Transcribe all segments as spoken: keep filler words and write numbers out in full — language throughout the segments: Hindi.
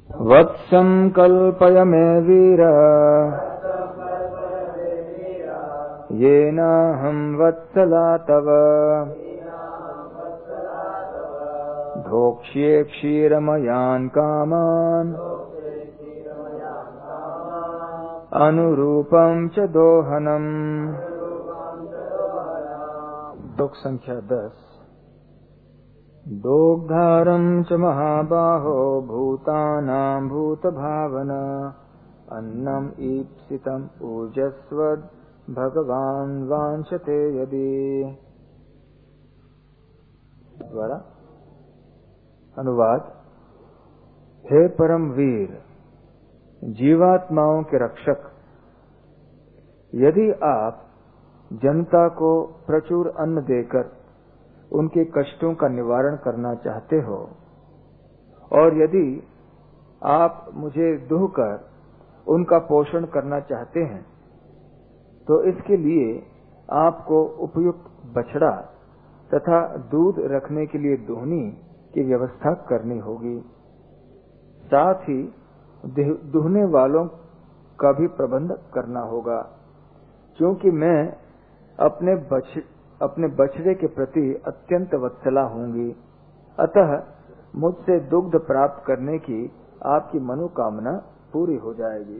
वत्सं कल्पय मे वीर येनाहं वत्सला तव भोक्ष्ये क्षीरमयान् कामान् अनुरूपं च दोहनम्। श्लोक संख्या दस। दोग्धारं च महाबाहो भूतानां भूतभावना अन्नम् ईप्सितम् ऊर्जस्वद् भगवान् वाञ्छते यदि। द्वारा अनुवाद। हे परम वीर, जीवात्माओं के रक्षक, यदि आप जनता को प्रचुर अन्न देकर उनके कष्टों का निवारण करना चाहते हो और यदि आप मुझे दुहकर उनका पोषण करना चाहते हैं तो इसके लिए आपको उपयुक्त बछड़ा तथा दूध रखने के लिए दुहनी की व्यवस्था करनी होगी। साथ ही दुहने वालों का भी प्रबंध करना होगा, क्योंकि मैं अपने बछ अपने बछड़े के प्रति अत्यंत वत्सला होंगी। अतः मुझसे दुग्ध प्राप्त करने की आपकी मनोकामना पूरी हो जाएगी।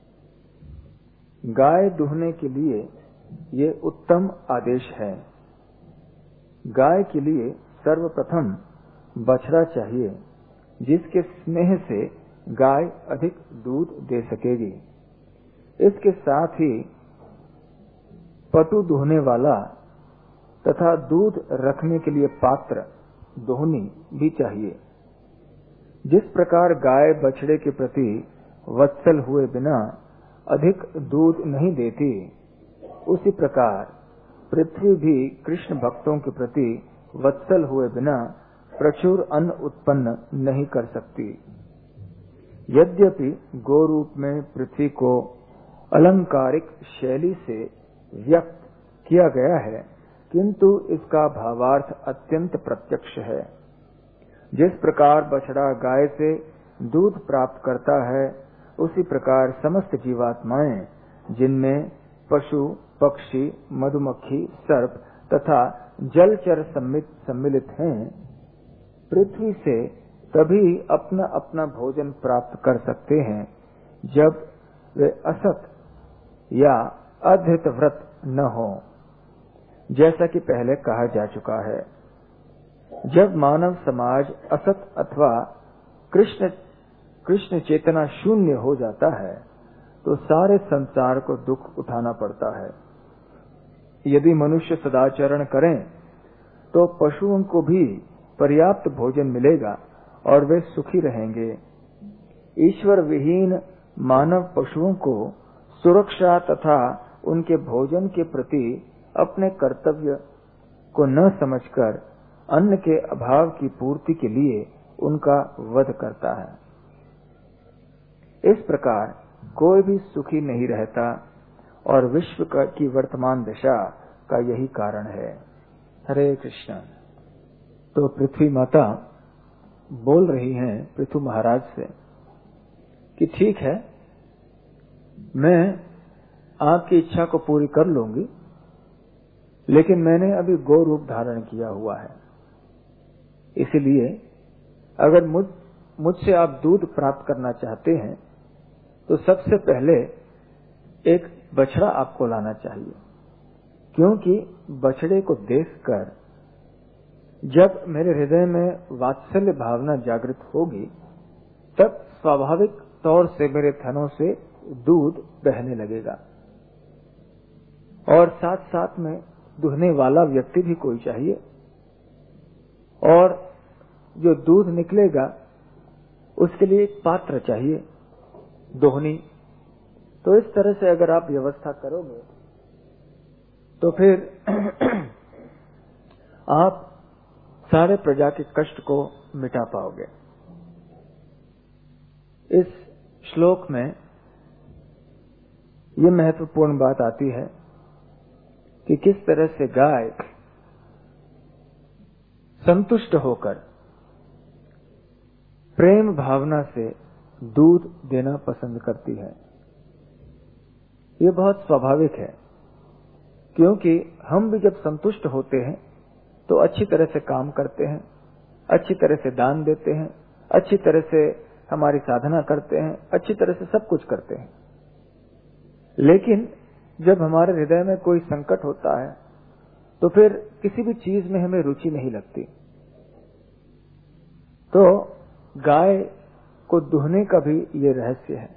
गाय दुहने के लिए ये उत्तम आदेश है। गाय के लिए सर्वप्रथम बछड़ा चाहिए, जिसके स्नेह से गाय अधिक दूध दे सकेगी। इसके साथ ही पटु दुहने वाला तथा दूध रखने के लिए पात्र दोहनी भी चाहिए। जिस प्रकार गाय बछड़े के प्रति वत्सल हुए बिना अधिक दूध नहीं देती, उसी प्रकार पृथ्वी भी कृष्ण भक्तों के प्रति वत्सल हुए बिना प्रचुर अन्न उत्पन्न नहीं कर सकती। यद्यपि गोरूप में पृथ्वी को अलंकारिक शैली से व्यक्त किया गया है, किंतु इसका भावार्थ अत्यंत प्रत्यक्ष है। जिस प्रकार बछड़ा गाय से दूध प्राप्त करता है, उसी प्रकार समस्त जीवात्माएं, जिनमें पशु, पक्षी, मधुमक्खी, सर्प तथा जलचर सम्मिलित हैं, पृथ्वी से तभी अपना अपना भोजन प्राप्त कर सकते हैं जब वे असत या अधृत व्रत न हो, जैसा कि पहले कहा जा चुका है। जब मानव समाज असत अथवा कृष्ण कृष्ण चेतना शून्य हो जाता है तो सारे संसार को दुख उठाना पड़ता है। यदि मनुष्य सदाचरण करें तो पशुओं को भी पर्याप्त भोजन मिलेगा और वे सुखी रहेंगे। ईश्वर विहीन मानव पशुओं को सुरक्षा तथा उनके भोजन के प्रति अपने कर्तव्य को न समझकर अन्न के अभाव की पूर्ति के लिए उनका वध करता है। इस प्रकार कोई भी सुखी नहीं रहता और विश्व की वर्तमान दशा का यही कारण है। हरे कृष्ण। तो पृथ्वी माता बोल रही हैं पृथु महाराज से कि ठीक है, मैं आपकी इच्छा को पूरी कर लूंगी, लेकिन मैंने अभी गौ रूप धारण किया हुआ है। इसलिए अगर मुझ मुझसे आप दूध प्राप्त करना चाहते हैं तो सबसे पहले एक बछड़ा आपको लाना चाहिए, क्योंकि बछड़े को देखकर जब मेरे हृदय में वात्सल्य भावना जागृत होगी, तब स्वाभाविक तौर से मेरे थनों से दूध बहने लगेगा। और साथ साथ में दुहने वाला व्यक्ति भी कोई चाहिए, और जो दूध निकलेगा उसके लिए एक पात्र चाहिए, दोहनी। तो इस तरह से अगर आप व्यवस्था करोगे तो फिर आप सारे प्रजा के कष्ट को मिटा पाओगे। इस श्लोक में ये महत्वपूर्ण बात आती है कि किस तरह से गाय संतुष्ट होकर प्रेम भावना से दूध देना पसंद करती है। ये बहुत स्वाभाविक है, क्योंकि हम भी जब संतुष्ट होते हैं तो अच्छी तरह से काम करते हैं, अच्छी तरह से दान देते हैं, अच्छी तरह से हमारी साधना करते हैं, अच्छी तरह से सब कुछ करते हैं। लेकिन जब हमारे हृदय में कोई संकट होता है तो फिर किसी भी चीज में हमें रुचि नहीं लगती। तो गाय को दुहने का भी ये रहस्य है।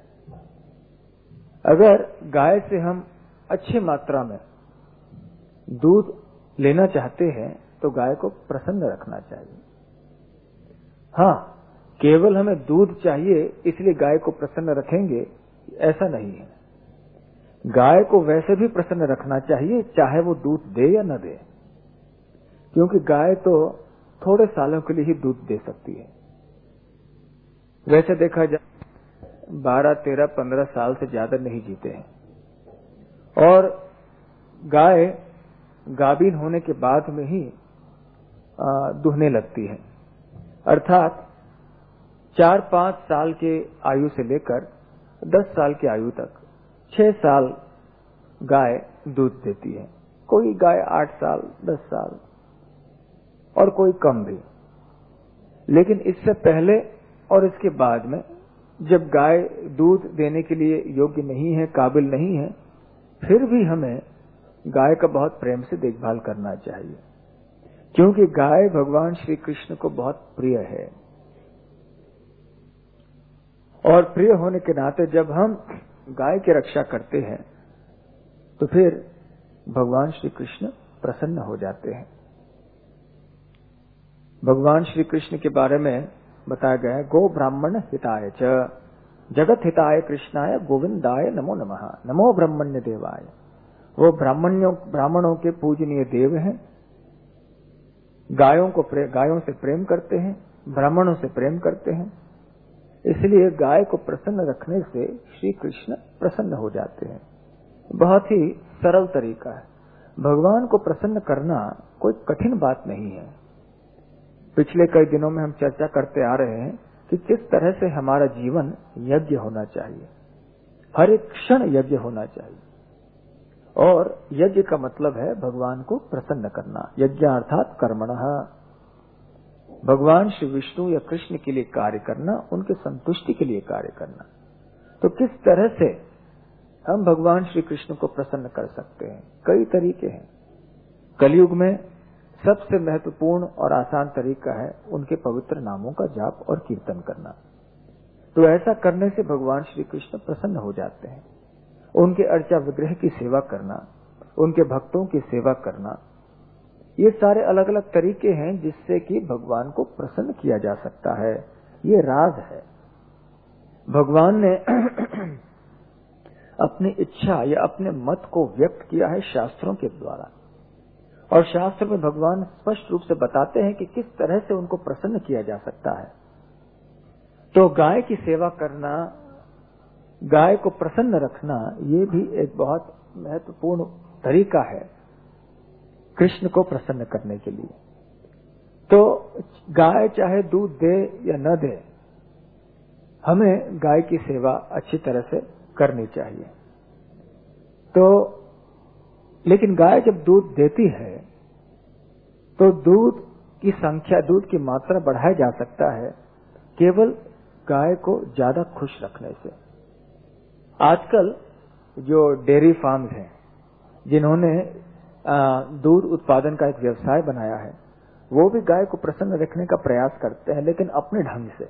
अगर गाय से हम अच्छी मात्रा में दूध लेना चाहते हैं तो गाय को प्रसन्न रखना चाहिए। हाँ, केवल हमें दूध चाहिए इसलिए गाय को प्रसन्न रखेंगे, ऐसा नहीं है। गाय को वैसे भी प्रसन्न रखना चाहिए चाहे वो दूध दे या न दे, क्योंकि गाय तो थोड़े सालों के लिए ही दूध दे सकती है। वैसे देखा जाए बारह तेरह पंद्रह साल से ज्यादा नहीं जीते हैं। और गाय गाभीन होने के बाद में ही दुहने लगती है, अर्थात चार पांच साल के आयु से लेकर दस साल की आयु तक छह साल गाय दूध देती है। कोई गाय आठ साल, दस साल और कोई कम भी। लेकिन इससे पहले और इसके बाद में जब गाय दूध देने के लिए योग्य नहीं है, काबिल नहीं है, फिर भी हमें गाय का बहुत प्रेम से देखभाल करना चाहिए, क्योंकि गाय भगवान श्री कृष्ण को बहुत प्रिय है। और प्रिय होने के नाते जब हम गाय की रक्षा करते हैं तो फिर भगवान श्री कृष्ण प्रसन्न हो जाते हैं। भगवान श्री कृष्ण के बारे में बताया गया है, गो ब्राह्मण हिताय च जगत हिताय कृष्णाय गोविंदाय नमो नमः, नमो ब्रह्मण्य देवाय। वो ब्राह्मणों ब्राह्मणों के पूजनीय देव हैं, गायों को गायों से प्रेम करते हैं, ब्राह्मणों से प्रेम करते हैं। इसलिए गाय को प्रसन्न रखने से श्री कृष्ण प्रसन्न हो जाते हैं। बहुत ही सरल तरीका है। भगवान को प्रसन्न करना कोई कठिन बात नहीं है। पिछले कई दिनों में हम चर्चा करते आ रहे हैं कि किस तरह से हमारा जीवन यज्ञ होना चाहिए, हर एक क्षण यज्ञ होना चाहिए। और यज्ञ का मतलब है भगवान को प्रसन्न करना। यज्ञ अर्थात कर्मणः, भगवान श्री विष्णु या कृष्ण के लिए कार्य करना, उनके संतुष्टि के लिए कार्य करना। तो किस तरह से हम भगवान श्री कृष्ण को प्रसन्न कर सकते हैं? कई तरीके हैं। कलयुग में सबसे महत्वपूर्ण और आसान तरीका है उनके पवित्र नामों का जाप और कीर्तन करना। तो ऐसा करने से भगवान श्री कृष्ण प्रसन्न हो जाते हैं। उनके अर्चा विग्रह की सेवा करना, उनके भक्तों की सेवा करना, ये सारे अलग अलग तरीके हैं जिससे कि भगवान को प्रसन्न किया जा सकता है। ये राज है। भगवान ने अपनी इच्छा या अपने मत को व्यक्त किया है शास्त्रों के द्वारा, और शास्त्र में भगवान स्पष्ट रूप से बताते हैं कि किस तरह से उनको प्रसन्न किया जा सकता है। तो गाय की सेवा करना, गाय को प्रसन्न रखना, ये भी एक बहुत महत्वपूर्ण तरीका है कृष्ण को प्रसन्न करने के लिए। तो गाय चाहे दूध दे या न दे, हमें गाय की सेवा अच्छी तरह से करनी चाहिए। तो लेकिन गाय जब दूध देती है तो दूध की संख्या, दूध की मात्रा बढ़ाया जा सकता है केवल गाय को ज्यादा खुश रखने से। आजकल जो डेयरी फार्म्स हैं, जिन्होंने दूध उत्पादन का एक व्यवसाय बनाया है, वो भी गाय को प्रसन्न रखने का प्रयास करते हैं, लेकिन अपने ढंग से।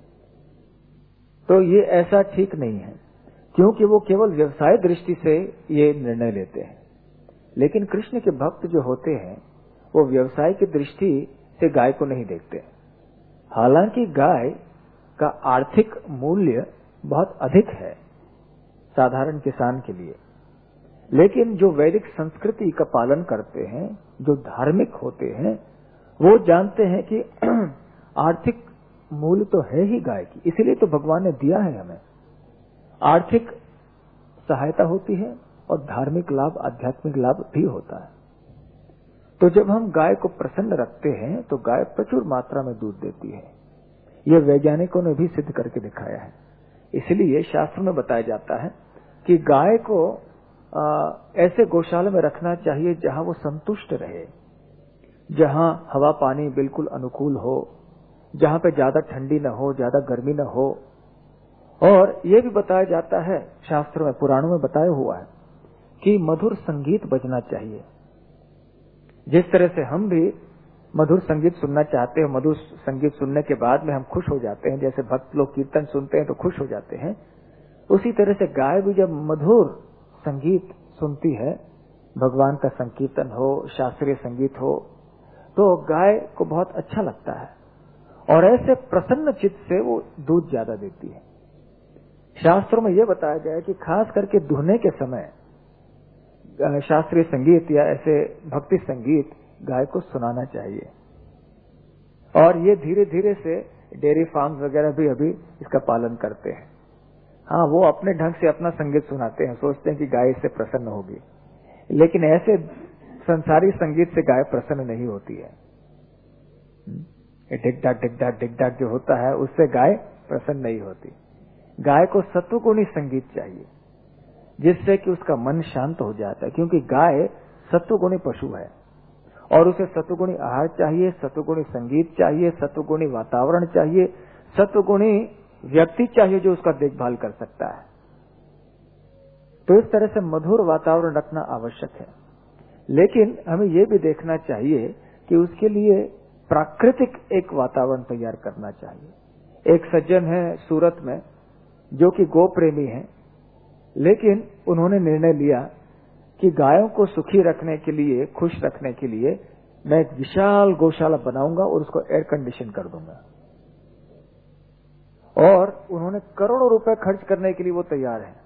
तो ये ऐसा ठीक नहीं है, क्योंकि वो केवल व्यवसाय दृष्टि से ये निर्णय लेते हैं। लेकिन कृष्ण के भक्त जो होते हैं वो व्यवसाय की दृष्टि से गाय को नहीं देखते। हालांकि गाय का आर्थिक मूल्य बहुत अधिक है साधारण किसान के लिए, लेकिन जो वैदिक संस्कृति का पालन करते हैं, जो धार्मिक होते हैं, वो जानते हैं कि आर्थिक मूल्य तो है ही गाय की। इसीलिए तो भगवान ने दिया है हमें। आर्थिक सहायता होती है और धार्मिक लाभ, आध्यात्मिक लाभ भी होता है। तो जब हम गाय को प्रसन्न रखते हैं तो गाय प्रचुर मात्रा में दूध देती है। ये वैज्ञानिकों ने भी सिद्ध करके दिखाया है। इसलिए शास्त्र में बताया जाता है कि गाय को आ, ऐसे गौशाला में रखना चाहिए जहां वो संतुष्ट रहे, जहां हवा पानी बिल्कुल अनुकूल हो, जहां पे ज्यादा ठंडी न हो, ज्यादा गर्मी न हो। और ये भी बताया जाता है शास्त्रों में, पुराणों में बताया हुआ है कि मधुर संगीत बजना चाहिए। जिस तरह से हम भी मधुर संगीत सुनना चाहते हैं, मधुर संगीत सुनने के बाद में हम खुश हो जाते हैं, जैसे भक्त लोग कीर्तन सुनते हैं तो खुश हो जाते हैं, उसी तरह से गाय भी जब मधुर संगीत सुनती है, भगवान का संकीर्तन हो, शास्त्रीय संगीत हो, तो गाय को बहुत अच्छा लगता है और ऐसे प्रसन्न चित्त से वो दूध ज्यादा देती है। शास्त्रों में यह बताया गया है कि खास करके दुहने के समय शास्त्रीय संगीत या ऐसे भक्ति संगीत गाय को सुनाना चाहिए। और ये धीरे धीरे से डेयरी फार्म वगैरह भी अभी इसका पालन करते हैं। हाँ, वो अपने ढंग से अपना संगीत सुनाते हैं, सोचते हैं कि गाय इससे प्रसन्न होगी, लेकिन ऐसे संसारी संगीत से गाय प्रसन्न नहीं होती है। टिक टाक टिक टाक टिक टाक जो होता है उससे गाय प्रसन्न नहीं होती। गाय को सत्वगुणी संगीत चाहिए जिससे कि उसका मन शांत हो जाता है, क्योंकि गाय सत्वगुणी पशु है और उसे सत्वगुणी आहार चाहिए, सत्वगुणी संगीत चाहिए, सत्वगुणी वातावरण चाहिए, सत्वगुणी व्यक्ति चाहिए जो उसका देखभाल कर सकता है। तो इस तरह से मधुर वातावरण रखना आवश्यक है, लेकिन हमें यह भी देखना चाहिए कि उसके लिए प्राकृतिक एक वातावरण तैयार करना चाहिए। एक सज्जन है सूरत में जो कि गो प्रेमी है, लेकिन उन्होंने निर्णय लिया कि गायों को सुखी रखने के लिए, खुश रखने के लिए मैं एक विशाल गौशाला बनाऊंगा और उसको एयर कंडीशन कर दूंगा। और उन्होंने करोड़ों रुपए खर्च करने के लिए वो तैयार है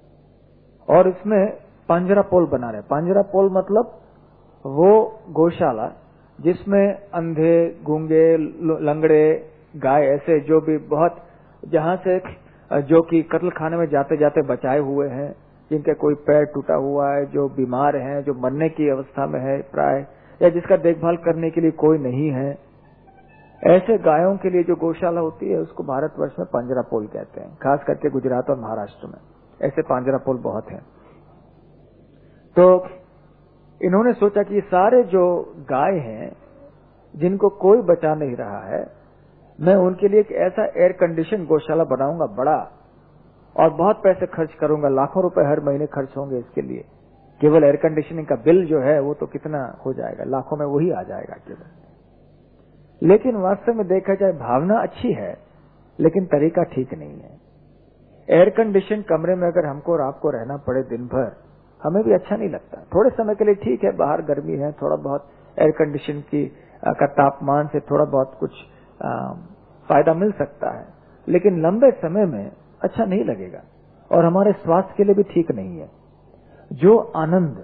और इसमें पांजरा पोल बना रहे। पांजरा पोल मतलब वो गौशाला जिसमें अंधे, गूंगे, लंगड़े गाय, ऐसे जो भी बहुत, जहां से जो कि कत्ल खाने में जाते जाते बचाए हुए हैं, जिनके कोई पैर टूटा हुआ है, जो बीमार हैं, जो मरने की अवस्था में है प्राय, या जिसका देखभाल करने के लिए कोई नहीं है, ऐसे गायों के लिए जो गौशाला होती है उसको भारतवर्ष में पांजरा पोल कहते हैं। खास करके गुजरात और महाराष्ट्र में ऐसे पांजरा पोल बहुत हैं। तो इन्होंने सोचा कि ये सारे जो गाय हैं जिनको कोई बचा नहीं रहा है, मैं उनके लिए एक ऐसा एयर कंडीशन गौशाला बनाऊंगा बड़ा, और बहुत पैसे खर्च करूंगा, लाखों रुपए हर महीने खर्च होंगे इसके लिए। केवल एयर कंडीशनिंग का बिल जो है वो तो कितना हो जाएगा, लाखों में वही आ जाएगा केवल। लेकिन वास्तव में देखा जाए भावना अच्छी है, लेकिन तरीका ठीक नहीं है। एयर कंडीशन कमरे में अगर हमको और आपको रहना पड़े दिन भर, हमें भी अच्छा नहीं लगता। थोड़े समय के लिए ठीक है, बाहर गर्मी है, थोड़ा बहुत एयर कंडीशन की का तापमान से थोड़ा बहुत कुछ आ, फायदा मिल सकता है, लेकिन लंबे समय में अच्छा नहीं लगेगा और हमारे स्वास्थ्य के लिए भी ठीक नहीं है। जो आनंद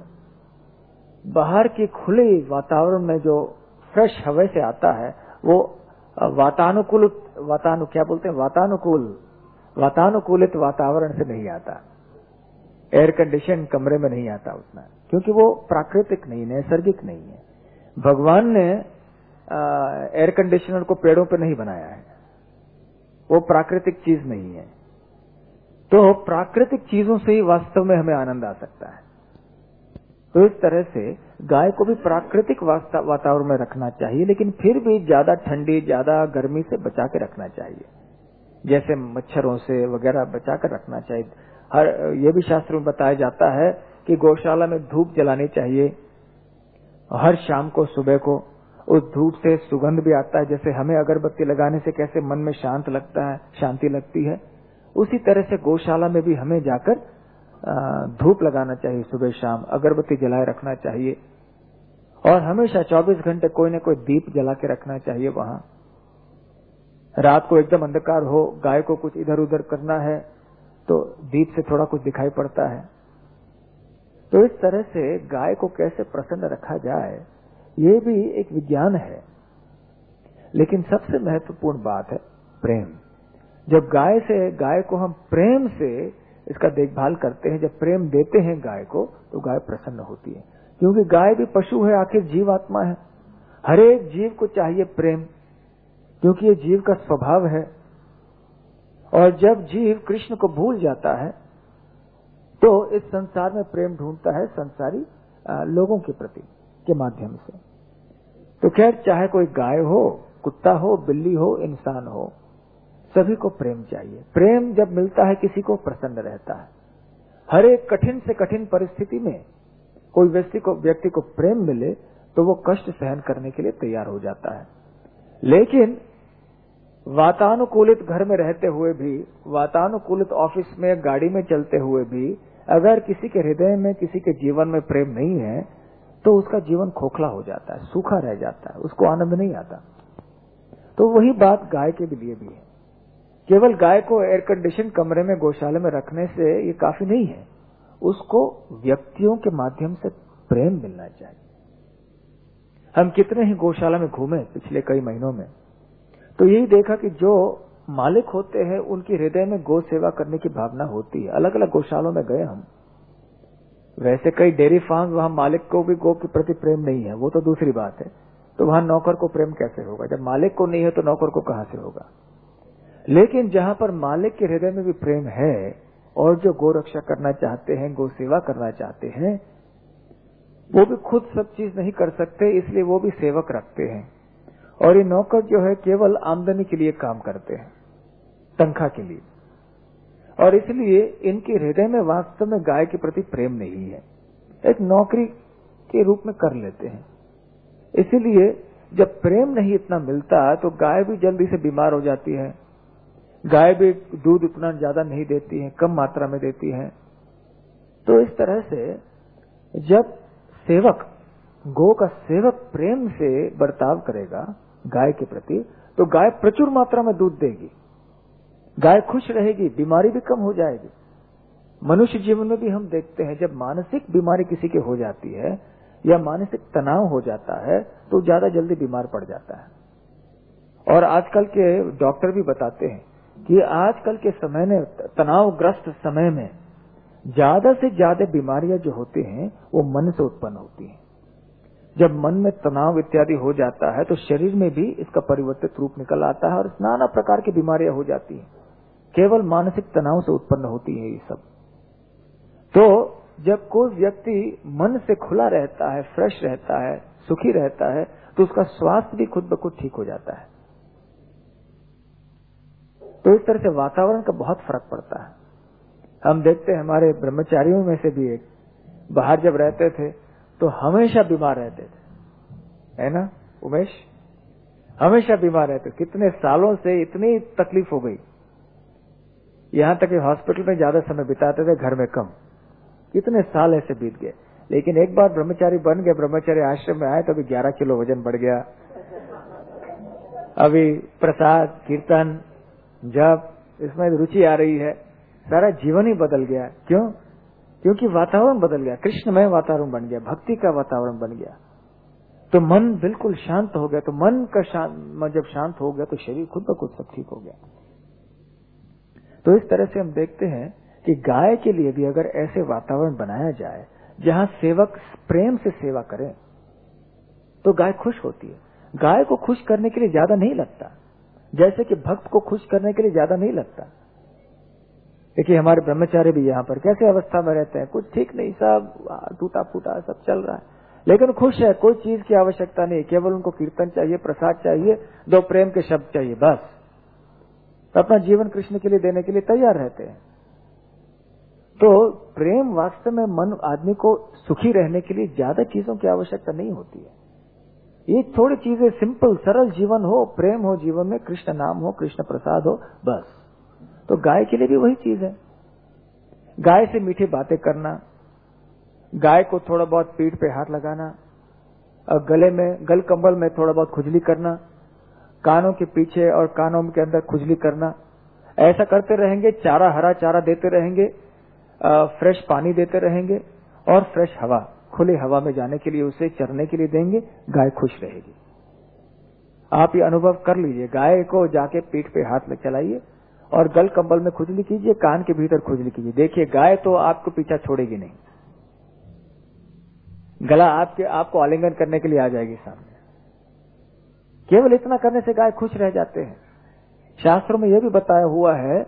बाहर की खुले वातावरण में जो फ्रेश हवा से आता है वो वातानुकूल वातानु क्या बोलते हैं वातानुकूल वातानुकूलित वातावरण से नहीं आता, एयर कंडीशन कमरे में नहीं आता उतना, क्योंकि वो प्राकृतिक नहीं, नैसर्गिक नहीं है। भगवान ने एयर कंडीशनर को पेड़ों पे नहीं बनाया है, वो प्राकृतिक चीज नहीं है। तो प्राकृतिक चीजों से ही वास्तव में हमें आनंद आ सकता है। तो इस तरह से गाय को भी प्राकृतिक वातावरण में रखना चाहिए, लेकिन फिर भी ज्यादा ठंडी, ज्यादा गर्मी से बचा के रखना चाहिए, जैसे मच्छरों से वगैरह बचा कर रखना चाहिए। हर ये भी शास्त्र में बताया जाता है कि गौशाला में धूप जलानी चाहिए हर शाम को, सुबह को। उस धूप से सुगंध भी आता है, जैसे हमें अगरबत्ती लगाने से कैसे मन में शांत लगता है, शांति लगती है, उसी तरह से गौशाला में भी हमें जाकर धूप लगाना चाहिए, सुबह शाम अगरबत्ती जलाए रखना चाहिए। और हमेशा चौबीस घंटे कोई न कोई दीप जला के रखना चाहिए वहां। रात को एकदम अंधकार हो, गाय को कुछ इधर उधर करना है तो दीप से थोड़ा कुछ दिखाई पड़ता है। तो इस तरह से गाय को कैसे प्रसन्न रखा जाए, ये भी एक विज्ञान है। लेकिन सबसे महत्वपूर्ण बात है प्रेम। जब गाय से गाय को हम प्रेम से इसका देखभाल करते हैं, जब प्रेम देते हैं गाय को, तो गाय प्रसन्न होती है। क्योंकि गाय भी पशु है, आखिर जीवात्मा है। हर एक जीव को चाहिए प्रेम, क्योंकि ये जीव का स्वभाव है। और जब जीव कृष्ण को भूल जाता है तो इस संसार में प्रेम ढूंढता है संसारी लोगों के प्रति के माध्यम से। तो खैर, चाहे कोई गाय हो, कुत्ता हो, बिल्ली हो, इंसान हो, सभी को प्रेम चाहिए। प्रेम जब मिलता है किसी को प्रसन्न रहता है। हर एक कठिन से कठिन परिस्थिति में कोई व्यक्ति को व्यक्ति को प्रेम मिले तो वो कष्ट सहन करने के लिए तैयार हो जाता है। लेकिन वातानुकूलित घर में रहते हुए भी, वातानुकूलित ऑफिस में, गाड़ी में चलते हुए भी अगर किसी के हृदय में, किसी के जीवन में प्रेम नहीं है तो उसका जीवन खोखला हो जाता है, सूखा रह जाता है, उसको आनंद नहीं आता। तो वही बात गाय के लिए भी है। केवल गाय को एयर कंडीशन कमरे में, गौशाला में रखने से ये काफी नहीं है, उसको व्यक्तियों के माध्यम से प्रेम मिलना चाहिए। हम कितने ही गौशाला में घूमे पिछले कई महीनों में, तो यही देखा कि जो मालिक होते हैं उनकी हृदय में गौ सेवा करने की भावना होती है। अलग अलग गौशालों में गए हम। वैसे कई डेयरी फार्म, वहां मालिक को भी गौ के प्रति प्रेम नहीं है, वो तो दूसरी बात है। तो वहां नौकर को प्रेम कैसे होगा? जब मालिक को नहीं है तो नौकर को कहां से होगा? लेकिन जहां पर मालिक के हृदय में भी प्रेम है और जो गौ रक्षा करना चाहते हैं, गौ सेवा करना चाहते हैं, वो भी खुद सब चीज नहीं कर सकते, इसलिए वो भी सेवक रखते हैं। और ये नौकर जो है केवल आमदनी के लिए काम करते हैं, तनख्वाह के लिए, और इसलिए इनके हृदय में वास्तव में गाय के प्रति प्रेम नहीं है, एक नौकरी के रूप में कर लेते हैं। इसीलिए जब प्रेम नहीं इतना मिलता तो गाय भी जल्दी से बीमार हो जाती है। गाय भी दूध उतना ज्यादा नहीं देती है, कम मात्रा में देती है। तो इस तरह से जब सेवक, गौ का सेवक प्रेम से बर्ताव करेगा गाय के प्रति, तो गाय प्रचुर मात्रा में दूध देगी, गाय खुश रहेगी, बीमारी भी कम हो जाएगी। मनुष्य जीवन में भी हम देखते हैं जब मानसिक बीमारी किसी की हो जाती है या मानसिक तनाव हो जाता है तो ज्यादा जल्दी बीमार पड़ जाता है। और आजकल के डॉक्टर भी बताते हैं कि आजकल के समय में, तनावग्रस्त समय में, ज्यादा से ज्यादा बीमारियां जो होती हैं वो मन से उत्पन्न होती हैं। जब मन में तनाव इत्यादि हो जाता है तो शरीर में भी इसका परिवर्तित रूप निकल आता है और नाना प्रकार की बीमारियां हो जाती हैं। केवल मानसिक तनाव से उत्पन्न होती है ये सब। तो जब कोई व्यक्ति मन से खुला रहता है, फ्रेश रहता है, सुखी रहता है, तो उसका स्वास्थ्य भी खुद ब खुद ठीक हो जाता है। तो इस तरह से वातावरण का बहुत फर्क पड़ता है। हम देखते हैं हमारे ब्रह्मचारियों में से भी एक बाहर जब रहते थे तो हमेशा बीमार रहते थे, है ना उमेश? हमेशा बीमार रहते। कितने सालों से इतनी तकलीफ हो गई, यहां तक कि हॉस्पिटल में ज्यादा समय बिताते थे, घर में कम। कितने साल ऐसे बीत गए। लेकिन एक बार ब्रह्मचारी बन गए, ब्रह्मचारी आश्रम में आए तो अभी ग्यारह किलो वजन बढ़ गया। अभी प्रसाद, कीर्तन, जप, इसमें रुचि आ रही है। सारा जीवन ही बदल गया। क्यों? क्योंकि वातावरण बदल गया, कृष्णमय वातावरण बन गया, भक्ति का वातावरण बन गया। तो मन बिल्कुल शांत हो गया। तो मन का शांत, जब शांत हो गया तो शरीर खुद ब खुद सब ठीक हो गया। तो इस तरह से हम देखते हैं कि गाय के लिए भी अगर ऐसे वातावरण बनाया जाए जहां सेवक प्रेम से सेवा करें तो गाय खुश होती है। गाय को खुश करने के लिए ज्यादा नहीं लगता, जैसे कि भक्त को खुश करने के लिए ज्यादा नहीं लगता। देखिए हमारे ब्रह्मचारी भी यहाँ पर कैसे अवस्था में रहते हैं, कुछ ठीक नहीं, सब टूटा फूटा सब चल रहा है, लेकिन खुश है, कोई चीज की आवश्यकता नहीं, केवल उनको कीर्तन चाहिए, प्रसाद चाहिए, दो प्रेम के शब्द चाहिए, बस। तो अपना जीवन कृष्ण के लिए देने के लिए तैयार रहते हैं। तो प्रेम वास्तव में मन आदमी को सुखी रहने के लिए ज्यादा चीजों की आवश्यकता नहीं होती है। ये थोड़ी चीजें, सिंपल सरल जीवन हो, प्रेम हो जीवन में, कृष्ण नाम हो, कृष्ण प्रसाद हो, बस। तो गाय के लिए भी वही चीज है। गाय से मीठी बातें करना, गाय को थोड़ा बहुत पीठ पे हाथ लगाना, और गले में, गल कंबल में थोड़ा बहुत खुजली करना, कानों के पीछे और कानों के अंदर खुजली करना, ऐसा करते रहेंगे। चारा, हरा चारा देते रहेंगे, फ्रेश पानी देते रहेंगे और फ्रेश हवा, खुले हवा में जाने के लिए उसे चरने के लिए देंगे, गाय खुश रहेगी। आप ये अनुभव कर लीजिए। गाय को जाके पीठ पे हाथ चलाइए और गल कंबल में खुजली कीजिए, कान के भीतर खुजली कीजिए, देखिए गाय तो आपको पीछा छोड़ेगी नहीं। गला आपके आपको आलिंगन करने के लिए आ जाएगी सामने। केवल इतना करने से गाय खुश रह जाते हैं। शास्त्रों में यह भी बताया हुआ है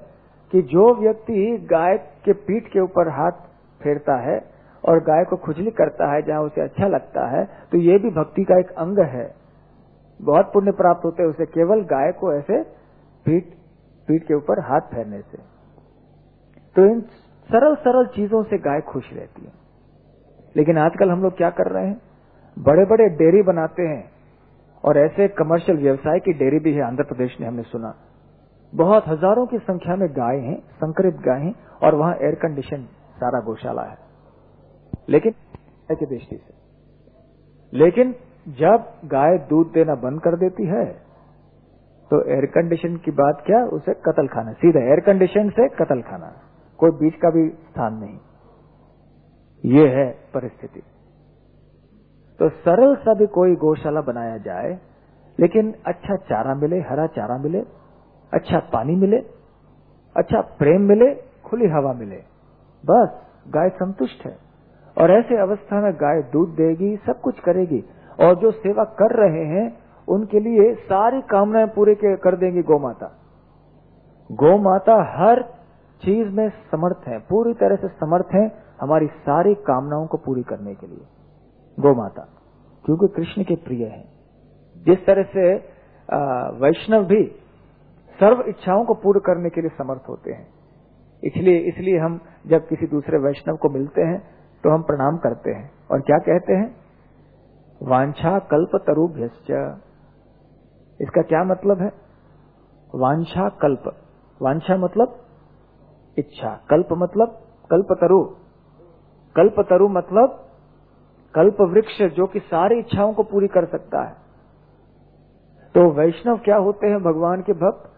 कि जो व्यक्ति गाय के पीठ के ऊपर हाथ फेरता है और गाय को खुजली करता है जहां उसे अच्छा लगता है, तो ये भी भक्ति का एक अंग है। बहुत पुण्य प्राप्त होते हैं उसे केवल गाय को ऐसे पीठ पीठ के ऊपर हाथ फेरने से। तो इन सरल सरल चीजों से गाय खुश रहती है। लेकिन आजकल हम लोग क्या कर रहे हैं, बड़े बड़े डेयरी बनाते हैं, और ऐसे कमर्शियल व्यवसाय की डेयरी भी है आंध्र प्रदेश में, हमने सुना। बहुत हजारों की संख्या में गाय हैं, संकरित गाय हैं, और वहां एयर कंडीशन सारा गौशाला है, लेकिन की दृष्टि से। लेकिन जब गाय दूध देना बंद कर देती है तो एयर कंडीशन की बात क्या, उसे कत्ल खाना, सीधा एयर कंडीशन से कत्ल खाना, कोई बीच का भी स्थान नहीं। ये है परिस्थिति। तो सरल सा भी कोई गौशाला बनाया जाए, लेकिन अच्छा चारा मिले, हरा चारा मिले, अच्छा पानी मिले, अच्छा प्रेम मिले, खुली हवा मिले, बस गाय संतुष्ट है। और ऐसे अवस्था में गाय दूध देगी, सब कुछ करेगी, और जो सेवा कर रहे हैं उनके लिए सारी कामनाएं पूरे कर देंगी गौ माता। गौ माता हर चीज में समर्थ है, पूरी तरह से समर्थ है हमारी सारी कामनाओं को पूरी करने के लिए गौ माता, क्योंकि कृष्ण के प्रिय है। जिस तरह से वैष्णव भी सर्व इच्छाओं को पूर्ण करने के लिए समर्थ होते हैं, इसलिए इसलिए हम जब किसी दूसरे वैष्णव को मिलते हैं तो हम प्रणाम करते हैं और क्या कहते हैं, वांछा कल्प तरुभ्यश्च। इसका क्या मतलब है, वांछा कल्प, वांछा मतलब इच्छा, कल्प मतलब कल्पतरु, कल्पतरु मतलब कल्प वृक्ष जो कि सारी इच्छाओं को पूरी कर सकता है। तो वैष्णव क्या होते हैं, भगवान के भक्त।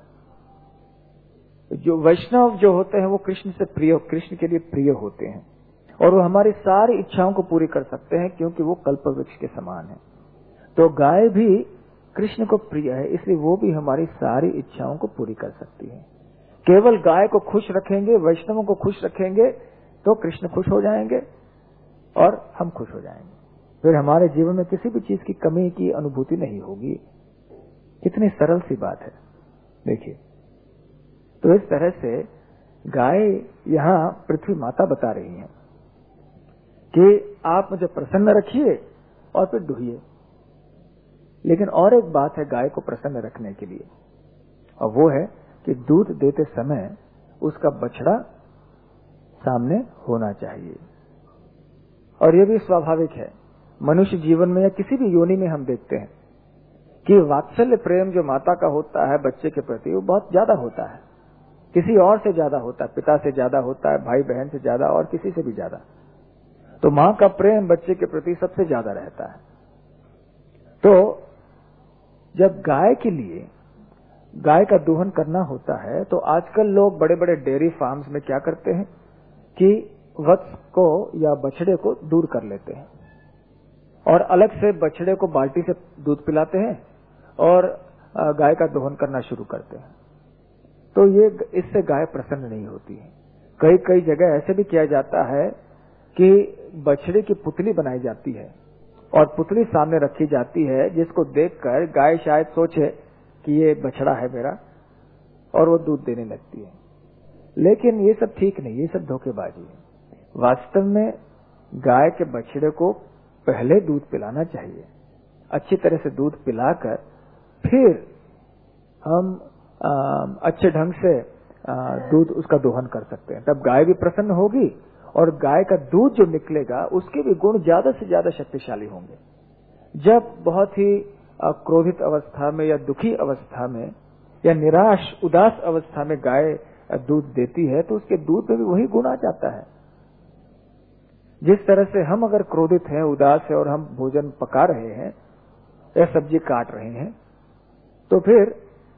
जो वैष्णव जो होते हैं वो कृष्ण से प्रिय, कृष्ण के लिए प्रिय होते हैं, और वो हमारी सारी इच्छाओं को पूरी कर सकते हैं क्योंकि वो कल्प वृक्ष के समान है। तो गाय भी कृष्ण को प्रिय है, इसलिए वो भी हमारी सारी इच्छाओं को पूरी कर सकती है। केवल गाय को खुश रखेंगे, वैष्णवों को खुश रखेंगे तो कृष्ण खुश हो जाएंगे और हम खुश हो जाएंगे। फिर हमारे जीवन में किसी भी चीज की कमी की अनुभूति नहीं होगी। कितनी सरल सी बात है, देखिए। तो इस तरह से गाय यहाँ पृथ्वी माता बता रही है कि आप मुझे प्रसन्न रखिए और फिर दुहिए। लेकिन और एक बात है गाय को प्रसन्न रखने के लिए, और वो है कि दूध देते समय उसका बछड़ा सामने होना चाहिए। और ये भी स्वाभाविक है, मनुष्य जीवन में या किसी भी योनि में हम देखते हैं कि वात्सल्य प्रेम जो माता का होता है बच्चे के प्रति वो बहुत ज्यादा होता है, किसी और से ज्यादा होता है, पिता से ज्यादा होता है, भाई बहन से ज्यादा, और किसी से भी ज्यादा। तो मां का प्रेम बच्चे के प्रति सबसे ज्यादा रहता है। तो जब गाय के लिए गाय का दोहन करना होता है तो आजकल लोग बड़े बड़े डेयरी फार्म्स में क्या करते हैं कि वत्स को या बछड़े को दूर कर लेते हैं और अलग से बछड़े को बाल्टी से दूध पिलाते हैं और गाय का दोहन करना शुरू करते हैं। तो ये इससे गाय प्रसन्न नहीं होती है। कई कई जगह ऐसे भी किया जाता है कि बछड़े की पुतली बनाई जाती है और पुतली सामने रखी जाती है, जिसको देखकर गाय शायद सोचे कि ये बछड़ा है मेरा, और वो दूध देने लगती है। लेकिन ये सब ठीक नहीं, ये सब धोखेबाजी है। वास्तव में गाय के बछड़े को पहले दूध पिलाना चाहिए, अच्छी तरह से दूध पिलाकर फिर हम आ, अच्छे ढंग से दूध उसका दोहन कर सकते हैं। तब गाय भी प्रसन्न होगी और गाय का दूध जो निकलेगा उसके भी गुण ज्यादा से ज्यादा शक्तिशाली होंगे। जब बहुत ही क्रोधित अवस्था में या दुखी अवस्था में या निराश उदास अवस्था में गाय दूध देती है तो उसके दूध में भी वही गुण आ जाता है। जिस तरह से हम अगर क्रोधित हैं, उदास है और हम भोजन पका रहे हैं या सब्जी काट रहे हैं तो फिर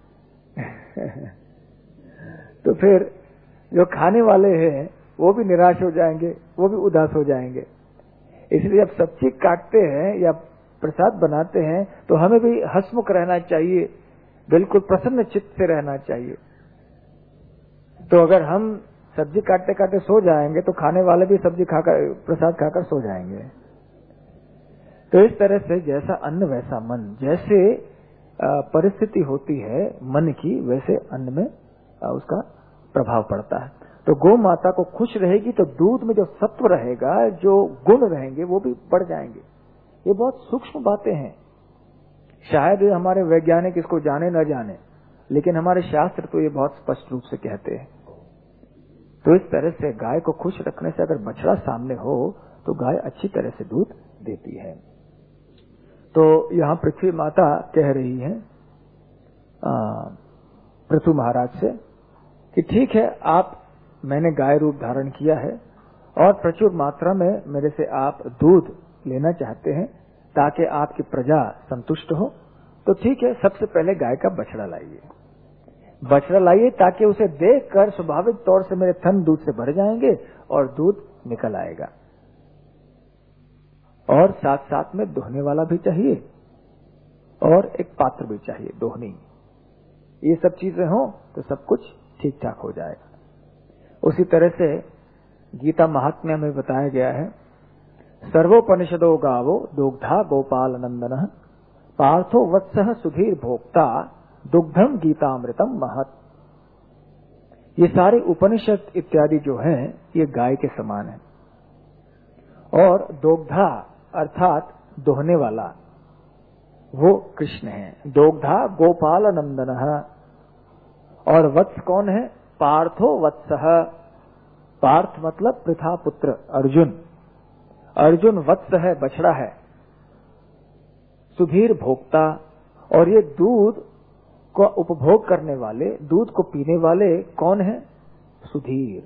तो फिर जो खाने वाले हैं वो भी निराश हो जाएंगे, वो भी उदास हो जाएंगे। इसलिए जब सब्जी काटते हैं या प्रसाद बनाते हैं तो हमें भी हंसमुख रहना चाहिए, बिल्कुल प्रसन्न चित्त से रहना चाहिए। तो अगर हम सब्जी काटते काटते सो जाएंगे तो खाने वाले भी सब्जी खाकर प्रसाद खाकर सो जाएंगे। तो इस तरह से जैसा अन्न वैसा मन, जैसे परिस्थिति होती है मन की, वैसे अन्न में उसका प्रभाव पड़ता है। तो गौ माता को खुश रहेगी तो दूध में जो सत्व रहेगा, जो गुण रहेंगे, वो भी बढ़ जाएंगे। ये बहुत सूक्ष्म बातें हैं, शायद हमारे वैज्ञानिक इसको जाने न जाने, लेकिन हमारे शास्त्र तो ये बहुत स्पष्ट रूप से कहते हैं। तो इस तरह से गाय को खुश रखने से अगर बछड़ा सामने हो तो गाय अच्छी तरह से दूध देती है। तो यहाँ पृथ्वी माता कह रही है पृथु महाराज से कि ठीक है, आप मैंने गाय रूप धारण किया है और प्रचुर मात्रा में मेरे से आप दूध लेना चाहते हैं ताकि आपकी प्रजा संतुष्ट हो, तो ठीक है, सबसे पहले गाय का बछड़ा लाइए, बछड़ा लाइए ताकि उसे देखकर स्वाभाविक तौर से मेरे थन दूध से भर जाएंगे और दूध निकल आएगा। और साथ साथ में दोहने वाला भी चाहिए और एक पात्र भी चाहिए, दोहनी। ये सब चीजें हो तो सब कुछ ठीक ठाक हो जाएगा। उसी तरह से गीता महात्म्य में बताया गया है, सर्वोपनिषदो गावो दुग्धा गोपाल नंदन पार्थो वत्सः सुधीर भोक्ता दुग्धम गीतामृतम महत। ये सारे उपनिषद इत्यादि जो हैं ये गाय के समान है। और दोग्धा अर्थात दोहने वाला वो कृष्ण है। दोग्धा गोपाल नंदन, और वत्स कौन है? पार्थो वत्सः। पार्थ मतलब पृथा पुत्र अर्जुन। अर्जुन वत्स है, बछड़ा है। सुधीर भोक्ता, और ये दूध को उपभोग करने वाले, दूध को पीने वाले कौन है? सुधीर।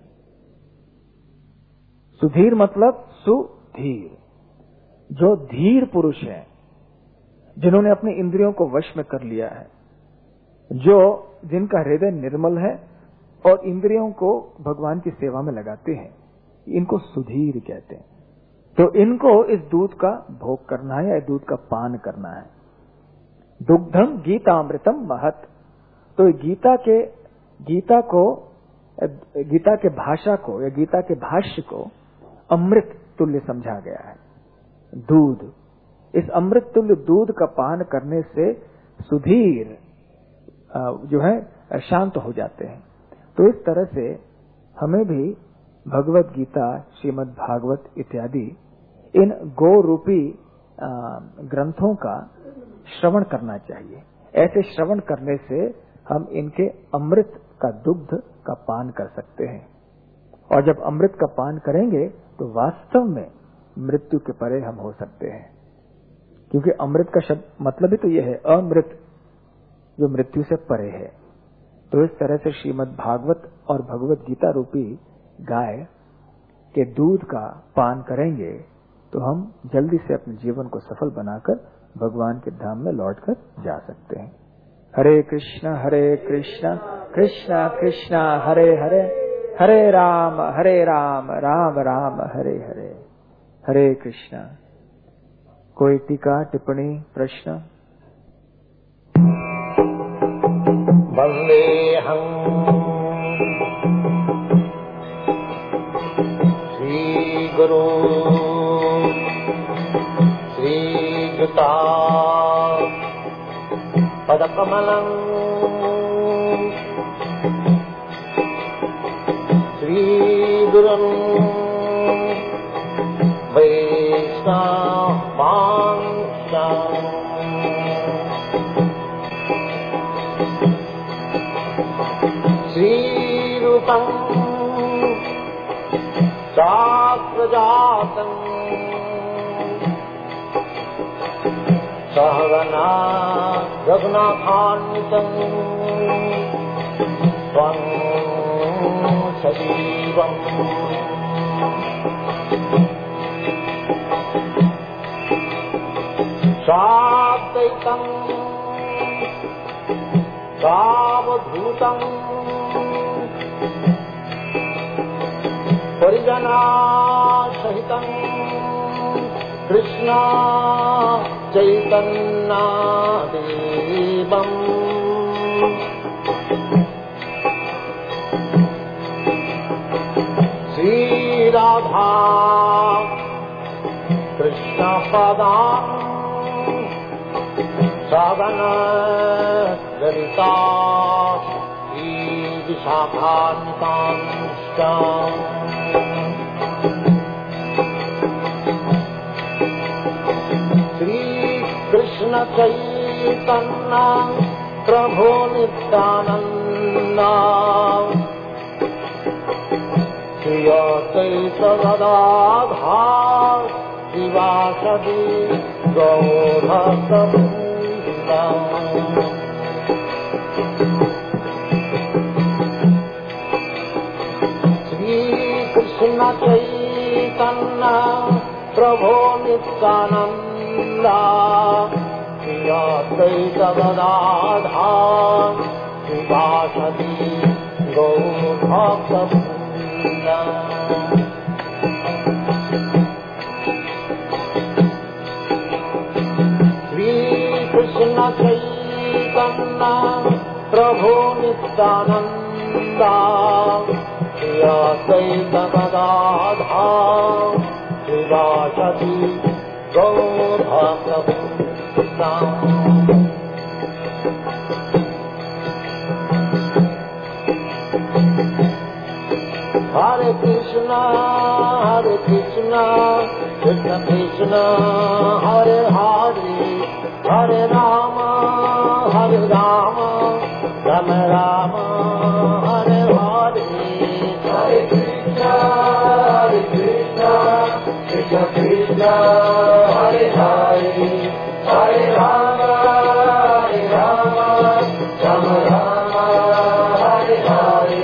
सुधीर मतलब सुधीर, जो धीर पुरुष है, जिन्होंने अपने इंद्रियों को वश में कर लिया है, जो जिनका हृदय निर्मल है और इंद्रियों को भगवान की सेवा में लगाते हैं, इनको सुधीर कहते हैं। तो इनको इस दूध का भोग करना है या दूध का पान करना है। दुग्धम गीतामृतम महत। तो गीता के गीता को गीता के भाषा को या गीता के भाष्य को अमृत तुल्य समझा गया है। दूध, इस अमृत तुल्य दूध का पान करने से सुधीर जो है शांत हो जाते हैं। तो इस तरह से हमें भी भगवत गीता, श्रीमद् भागवत इत्यादि इन गो रूपी ग्रंथों का श्रवण करना चाहिए। ऐसे श्रवण करने से हम इनके अमृत का दुग्ध का पान कर सकते हैं। और जब अमृत का पान करेंगे तो वास्तव में मृत्यु के परे हम हो सकते हैं, क्योंकि अमृत का शब्द मतलब ही तो यह है, अमृत, जो मृत्यु से परे है। तो इस तरह से श्रीमद् भागवत और भगवत गीता रूपी गाय के दूध का पान करेंगे तो हम जल्दी से अपने जीवन को सफल बनाकर भगवान के धाम में लौटकर जा सकते हैं। हरे कृष्णा हरे कृष्णा कृष्णा कृष्णा हरे हरे, हरे राम हरे राम राम राम हरे हरे। हरे कृष्णा। कोई टीका, टिप्पणी, प्रश्न? वन्देऽहं श्रीगुरो श्रीयुता पदकमलं श्रीगुरुं वैष्णवांश्च श्रीरूपं शास्त्रजातं सहगना रघुनाथान्वितं त्वं सजीवम् साद्वैतं सावधूतं परिजना सहितं कृष्ण चैतन्य देवम् श्री राधा कृष्ण पदां साधन ललिता विशाखान्तांश्च श्रीकृष्ण चैतन्य प्रभो नित्यानन्द श्री अद्वैत गदाधर शिवासदि गौरभक्तवृन्द श्रीकृष्ण चैतन्य प्रभो नित्यानन्द श्री अद्वैत गदाधर शिवासदि गौरभक्तवृन्द कृष्ण चैतन्य प्रभु Nityanand Shri Advaita Gadadhar शिवासदि गौरभक्तवृन्द Hare Krishna, Hare Krishna, Krishna Krishna, Hare Hare, Hare Rama, Hare Rama, Rama Rama, Hare Hare. Hare Krishna, Hare Krishna, Krishna Krishna, Hare Hare, Hare Rama, Hare Rama, Rama Rama, Hare Hare.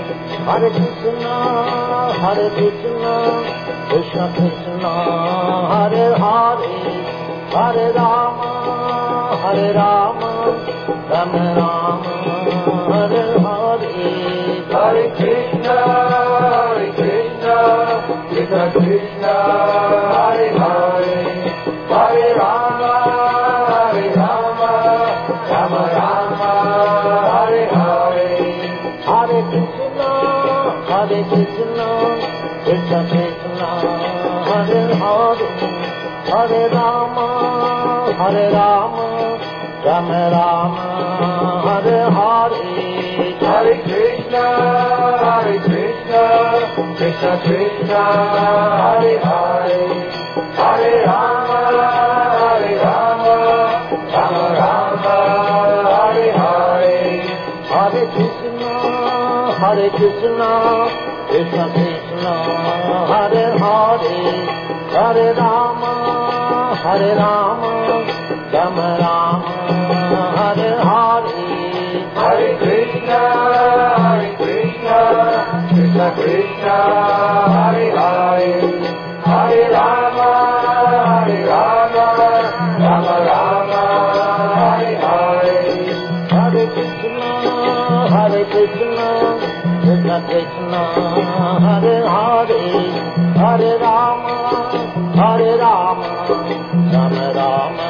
Hare Krishna, Hare Krishna, Krishna Krishna, Hare Hare, Hare Rama, Hare Rama, Rama Rama, Hare Hare. Hare Krishna, Hare Krishna, Krishna Krishna, Hare Hare, Hare Rama, Hare Rama, Rama Rama, Hare Hare. Hare Krishna, Hare Krishna, Krishna Krishna, Hare Hare, Hare Rama, Hare Rama, Rama Rama, Hare Hare. Hare Krishna, Hare Krishna, Krishna Krishna, Hare Hare, Hare Rama, Hare Rama, Rama Rama, Hare Hare. Hare Krishna, Hare Krishna, Krishna Krishna, Hare Hare, Hare Rama, Hare Rama, Rama Rama, Hare Hare. Hare Krishna, Hare Krishna, Krishna Krishna, Hare Hare, Hare Rama, Hare Rama, Rama Rama, Hare Hare. Hare Krishna, Hare Krishna, Krishna Krishna, Hare Hare, Hare Rama, Hare Rama, Rama Rama,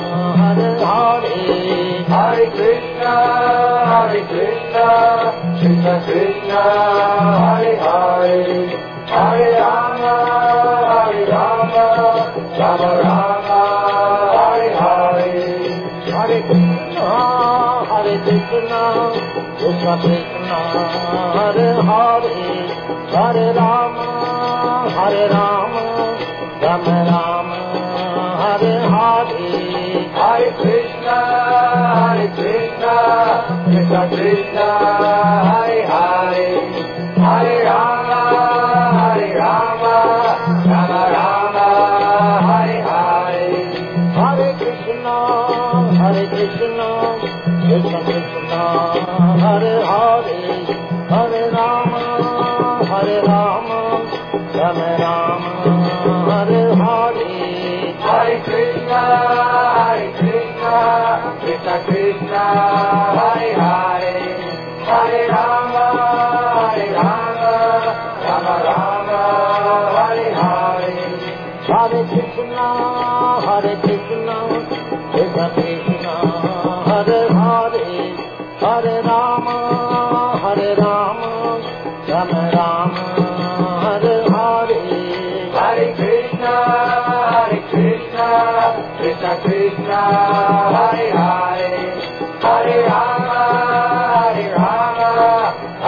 Hare Hare. Hare Krishna, Hare Krishna, Krishna Krishna, Hare Hare, Hare Rama, Hare Rama, Rama Rama, Hare Hare. Hare Krishna, Hare Krishna, Krishna Krishna, Hare Hare, Hare Rama, Hare Rama, Rama Rama, Hare Hare. Hare Krishna, Hare Krishna, Krishna Krishna, Hare Hare, Hare Rama, Hare Rama, Rama Rama, Hare Hare. Hare Krishna, Hare Krishna, Krishna Krishna, Hare Hare, Hare Rama, Hare Rama, Rama Rama, Hare Hare. Hare Krishna, Hare Krishna, Krishna Krishna, Hare Hare, Hare Rama, Hare Rama, Rama Rama, Hare Hare. Hare Krishna, Hare Krishna, Krishna Krishna, Hare Hare, Hare Rama, Hare Rama, Rama Rama, Hare Hare. Hare Krishna, Hare Krishna, Krishna Krishna, Hare Hare, Hare Rama, Hare Rama,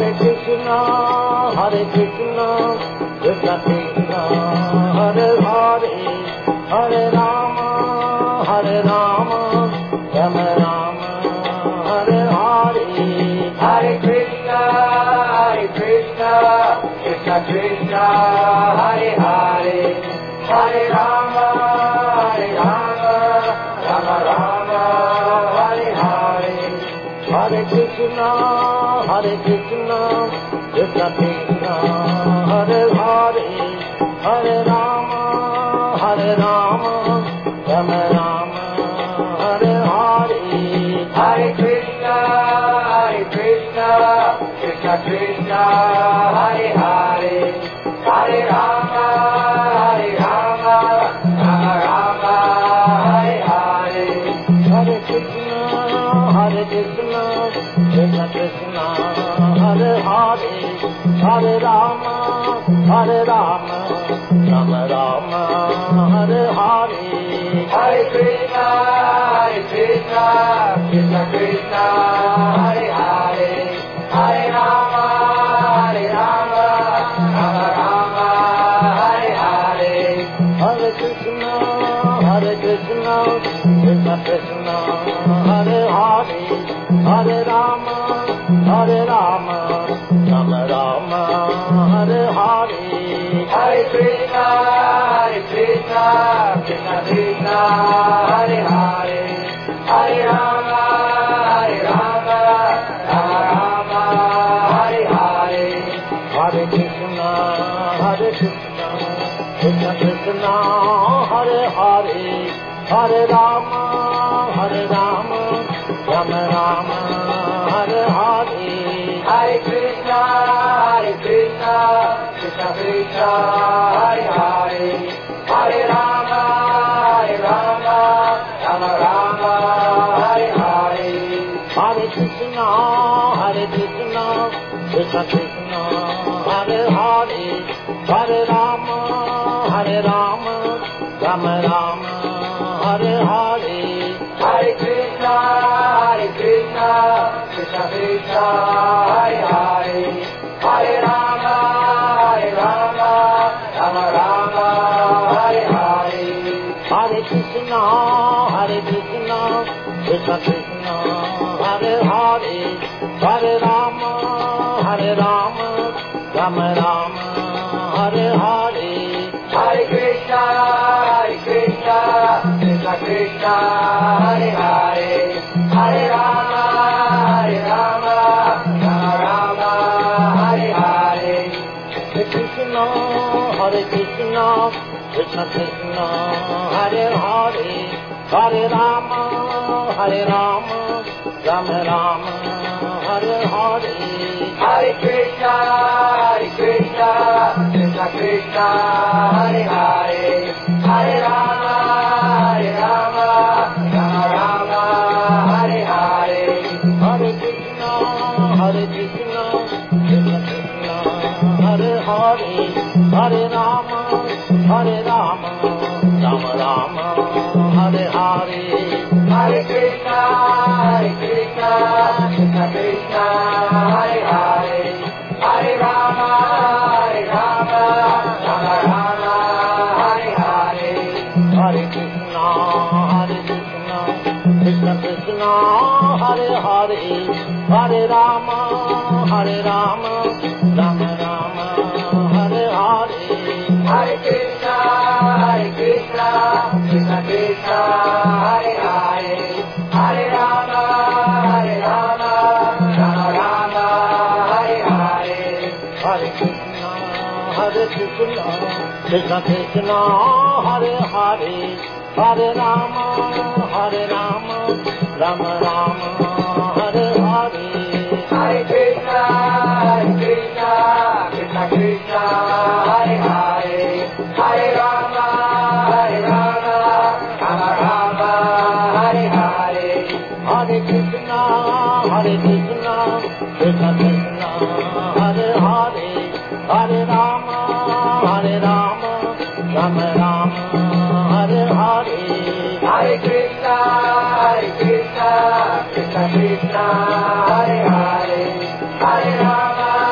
Hare Krishna, Hare Krishna, Krishna Krishna, Hare Hare, Hare Rama, Hare Rama, Rama Rama, Hare Hare. Hare Krishna, Hare Krishna, Krishna Krishna, Hare Hare, Hare Rama, Hare Rama, Rama Rama, Hare Hare. Hare Krishna, Hare Krishna, Krishna Krishna, Hare Hare, Hare Rama, Hare Rama, Rama Rama, Hare Hare. Hare Krishna, Hare Krishna, Krishna Krishna, Hare Hare, Hare Rama, Hare Rama, Rama Rama, Hare Hare. Hare Krishna, Hare Krishna, Krishna Krishna, Hare Hare, Hare Rama, Hare Rama, Rama Rama, Hare Hare. Hare Krishna, Hare Krishna, Krishna Krishna, Hare Hare, Hare Rama, Hare Rama, Rama Rama, Hare Hare. Hare Krishna, Hare Krishna, Krishna Krishna, Hare Hare, Hare Rama, Hare Rama, Rama Rama, Hare Hare. Hare Krishna, Hare Krishna, Krishna Krishna, Hare Hare, Hare Rama, Hare Rama, Rama Rama, Hare Hare. Hare Krishna, Hare Krishna, Krishna Krishna, Hare Hare, Hare Rama, Hare Rama, Rama Rama, Hare Hare. Hare Krishna, Hare Krishna, Krishna Krishna, Hare Hare, Hare Rama, Hare Rama, Rama Rama, Hare Hare. Hare Krishna, Hare Krishna, Krishna Krishna, Hare Hare, Hare Rama, Hare Rama, Rama Rama, Hare Hare. Hare Krishna, Hare Krishna, Krishna Krishna, Hare Hare, Hare Rama, Hare Rama, Rama Rama, Hare Hare. Hare Krishna, Hare Krishna, Krishna Krishna, Hare Hare, Hare Rama, Hare Rama, Rama Rama, Hare Hare. Hare Krishna, Hare Krishna, Krishna Krishna, Hare Hare, Hare Rama, Hare Rama, Rama Rama, Hare Hare. Hare Krishna, Hare Krishna, Krishna Krishna, Hare Hare, Hare Rama, Hare Rama, Rama Rama, Hare Hare. Hare Krishna, Hare Krishna, Krishna Krishna, Hare Hare, Hare Rama, Hare Rama, Rama Rama, Hare Hare. Hare Krishna, Hare Krishna, Krishna Krishna, Hare Hare, Hare Rama, Hare Rama, Rama Rama, Hare Hare. Hare Krishna, Hare Krishna, Krishna Krishna, Hare Hare, Hare Rama, Hare Rama, Rama Rama, Hare Hare. Hare Krishna, Hare Krishna, Krishna Krishna, Hare Hare, Hare Rama, Hare Rama, Rama Rama, Hare Hare. Hare Krishna, Hare Krishna, Krishna Krishna, Hare Hare, Hare Rama, Hare Rama, Rama Rama, Hare Hare. Hare Krishna, Hare Krishna, Krishna Krishna, Hare Hare, Hare Rama, Hare Rama, Rama Rama, Hare Hare. Hare Krishna, Hare Krishna, Krishna Krishna, Hare Hare, Hare Rama, Hare Rama, Rama Rama, Hare Hare. Hare Krishna, Hare Krishna, Krishna Krishna, Hare Hare, Hare Rama, Hare Rama, Rama Rama, Hare Hare. Hare Krishna, Hare Krishna, Krishna Krishna, Hare Hare, Hare Rama,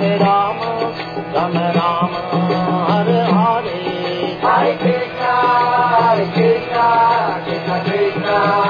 Hare Rama, Rama Rama, Hare Hare, Hare Krishna, Hare Krishna, Krishna Krishna.